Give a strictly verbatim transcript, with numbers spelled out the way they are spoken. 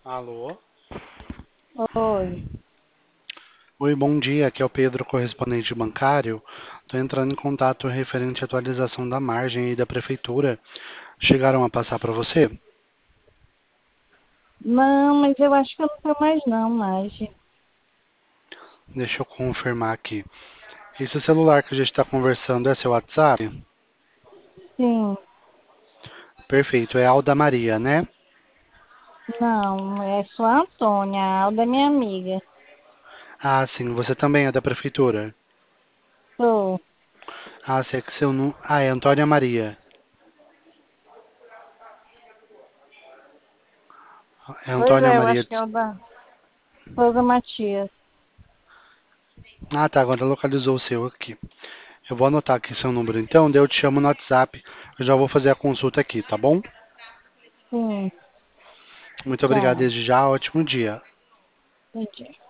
Alô? Oi. Oi, bom dia. Aqui é o Pedro, correspondente bancário. Estou entrando em contato referente à atualização da margem aí da prefeitura. Chegaram a passar para você? Não, mas eu acho que eu não tô mais não, mas Deixa eu confirmar aqui. Esse celular que a gente está conversando é seu WhatsApp? sim, Perfeito, é Alda Maria, né? não, é só a Antônia, a Alda é minha amiga. Ah, sim, você também é da prefeitura. Sou. Ah, sei que seu nu... Ah, é Antônia Maria. É Pois Antônia é, eu Maria. acho que é o da Souza Matias. Ah, tá, agora localizou o seu aqui. Eu vou anotar aqui seu número então, daí eu te chamo no WhatsApp. Eu já vou fazer a consulta aqui, tá bom? Sim, Muito obrigado tá, desde já, ótimo dia. entendi.